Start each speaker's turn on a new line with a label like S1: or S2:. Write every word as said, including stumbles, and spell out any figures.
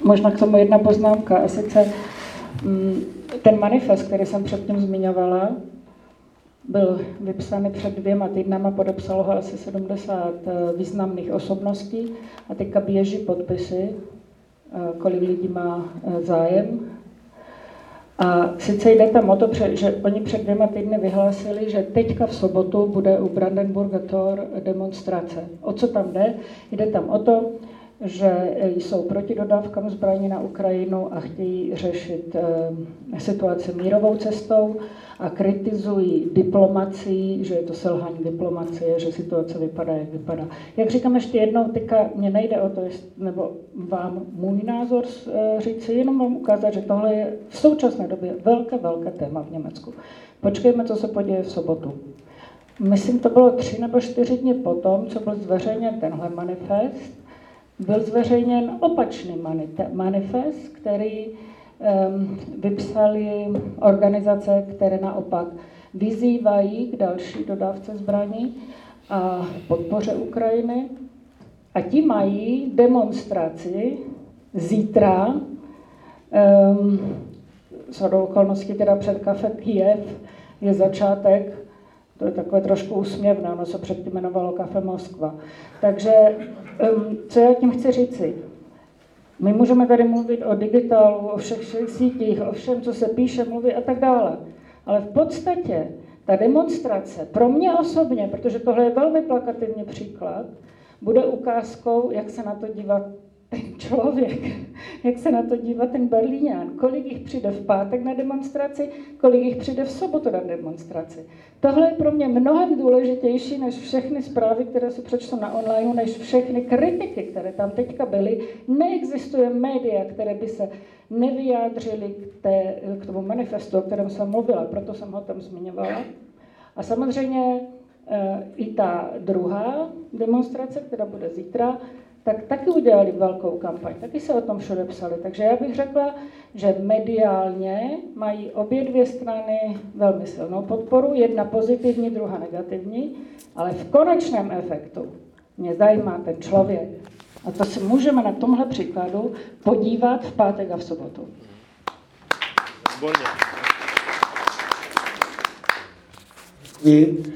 S1: možná k tomu jedna poznámka, a sice ten manifest, který jsem předtím zmiňovala, byl vypsaný před dvěma týdnama, podepsalo ho asi sedmdesát významných osobností a teďka běží podpisy, kolik lidí má zájem. A sice jde tam o to, že oni před dvěma týdny vyhlásili, že teďka v sobotu bude u Brandenburger Tor demonstrace. O co tam jde? Jde tam o to, že jsou proti dodávkám zbraní na Ukrajinu a chtějí řešit e, situaci mírovou cestou a kritizují diplomacii, že je to selhání diplomacie, že situace vypadá, jak vypadá. Jak říkám ještě jednou, teďka mě nejde o to, nebo vám můj názor e, říci, jenom vám ukázat, že tohle je v současné době velké, velké téma v Německu. Počkejme, co se poděje v sobotu. Myslím, to bylo tři nebo čtyři dny potom, co byl zveřejněn tenhle manifest, byl zveřejněn opačný manifest, který um, vypsali organizace, které naopak vyzývají k další dodávce zbraní a podpoře Ukrajiny. A ti mají demonstraci zítra, um, shodou okolností teda před kafe Kyjev je začátek. To je takové trošku úsměvné, ono se předtím jmenovalo Kafe Moskva. Takže co já tím chci říci? My můžeme tady mluvit o digitálu, o všech, všech sítích, o všem, co se píše, mluví a tak dále. Ale v podstatě ta demonstrace pro mě osobně, protože tohle je velmi plakativní příklad, bude ukázkou, jak se na to dívá ten člověk, jak se na to dívá ten Berlíňan, kolik jich přijde v pátek na demonstraci, kolik jich přijde v sobotu na demonstraci. Tohle je pro mě mnohem důležitější než všechny zprávy, které se přečtou na online, než všechny kritiky, které tam teďka byly. Neexistuje média, které by se nevyjádřily k, té, k tomu manifestu, o kterém jsem mluvila, proto jsem ho tam zmiňovala. A samozřejmě e, i ta druhá demonstrace, která bude zítra, tak taky udělali velkou kampaň, taky se o tom všude psali. Takže já bych řekla, že mediálně mají obě dvě strany velmi silnou podporu, jedna pozitivní, druhá negativní, ale v konečném efektu mě zajímá ten člověk. A to si můžeme na tomhle příkladu podívat v pátek a v sobotu.
S2: Výborně.